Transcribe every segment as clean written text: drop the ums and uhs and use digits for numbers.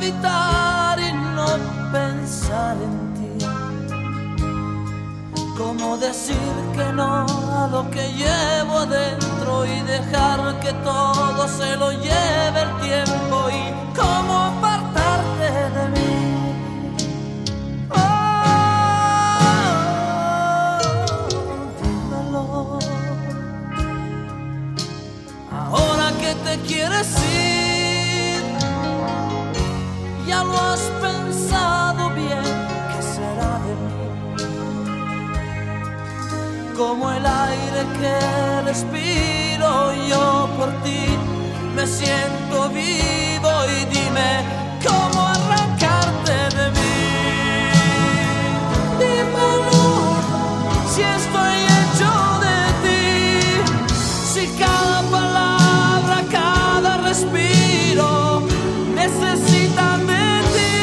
evitar y no pensar en ti? ¿Cómo decir que no a lo que llevo adentro y dejar que todo se lo lleve el tiempo? ¿Y cómo apartarte de mí? Dímelo. Ahora que te quieres ir, ya lo has pensado bien, ¿qué será de mí? Como el aire que respiro yo por ti, me siento vivo y dime, ¿cómo arrancarte de mí? Dímelo, si estoy hecho de ti, si cada palabra, cada respiro necesitan de ti.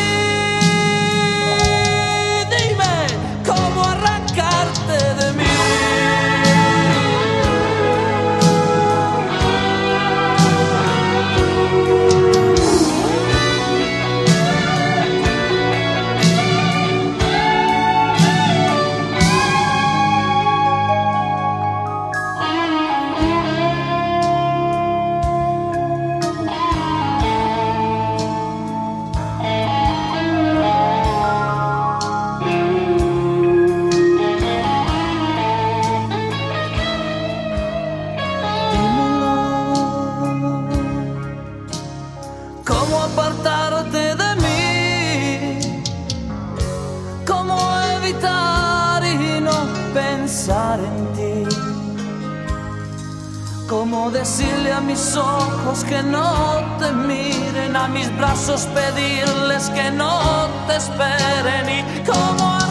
Dime, ¿cómo arrancarte de mí? ¿Cómo apartarte de mí? ¿Cómo evitar y no pensar en ti? ¿Cómo decirle a mis ojos que no te miren, a mis brazos pedirles que no te esperen? ¿Y cómo